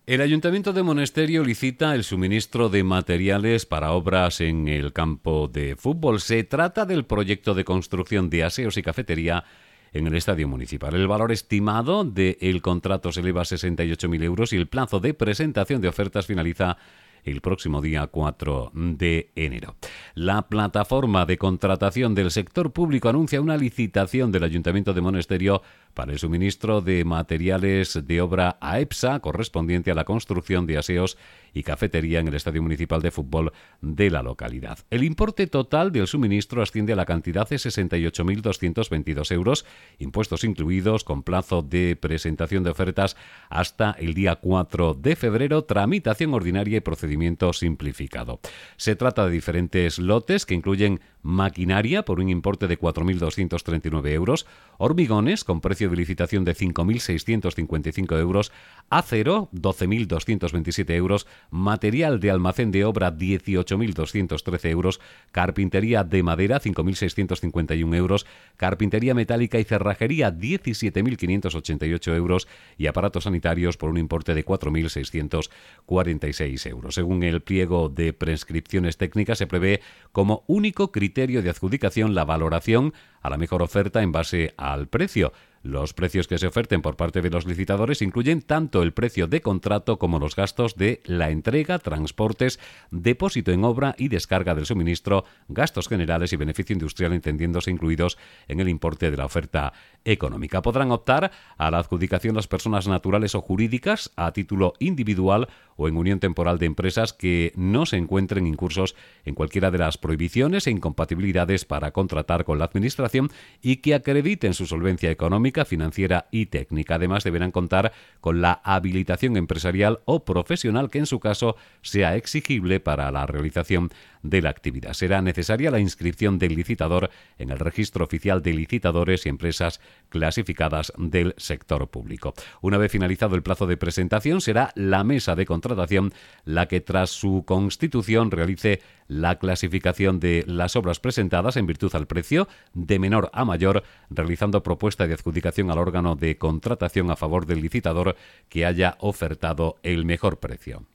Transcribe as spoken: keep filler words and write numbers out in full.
El Ayuntamiento de Monesterio licita el suministro de materiales para obras en el campo de fútbol. Se trata del proyecto de construcción de aseos y cafetería en el estadio municipal. El valor estimado del contrato se eleva a sesenta y ocho mil euros y el plazo de presentación de ofertas finaliza el próximo día cuatro de enero. La plataforma de contratación del sector público anuncia una licitación del Ayuntamiento de Monesterio para el suministro de materiales de obra a EPSA correspondiente a la construcción de aseos y cafetería en el estadio municipal de fútbol de la localidad. El importe total del suministro asciende a la cantidad de sesenta y ocho mil doscientos veintidós euros, impuestos incluidos, con plazo de presentación de ofertas hasta el día cuatro de febrero, tramitación ordinaria y procedimiento simplificado. Se trata de diferentes lotes que incluyen maquinaria por un importe de cuatro mil doscientos treinta y nueve euros, hormigones con precio de licitación de cinco mil seiscientos cincuenta y cinco euros, acero doce mil doscientos veintisiete euros, material de almacén de obra dieciocho mil doscientos trece euros, carpintería de madera cinco mil seiscientos cincuenta y uno euros, carpintería metálica y cerrajería diecisiete mil quinientos ochenta y ocho euros y aparatos sanitarios por un importe de cuatro mil seiscientos cuarenta y seis euros. Según el pliego de prescripciones técnicas, se prevé como único criterio de adjudicación la valoración a la mejor oferta en base al precio. Los precios que se oferten por parte de los licitadores incluyen tanto el precio de contrato como los gastos de la entrega, transportes, depósito en obra y descarga del suministro, gastos generales y beneficio industrial entendiéndose incluidos en el importe de la oferta económica. Podrán optar a la adjudicación las personas naturales o jurídicas a título individual o en unión temporal de empresas que no se encuentren incursos en cualquiera de las prohibiciones e incompatibilidades para contratar con la Administración y que acrediten su solvencia económica, financiera y técnica. Además, deberán contar con la habilitación empresarial o profesional que en su caso sea exigible para la realización de la actividad. Será necesaria la inscripción del licitador en el Registro Oficial de Licitadores y Empresas Clasificadas del Sector Público. Una vez finalizado el plazo de presentación, será la mesa de contratación la que tras su constitución realice la clasificación de las obras presentadas en virtud al precio de menor a mayor, realizando propuesta de adjudicación al órgano de contratación a favor del licitador que haya ofertado el mejor precio.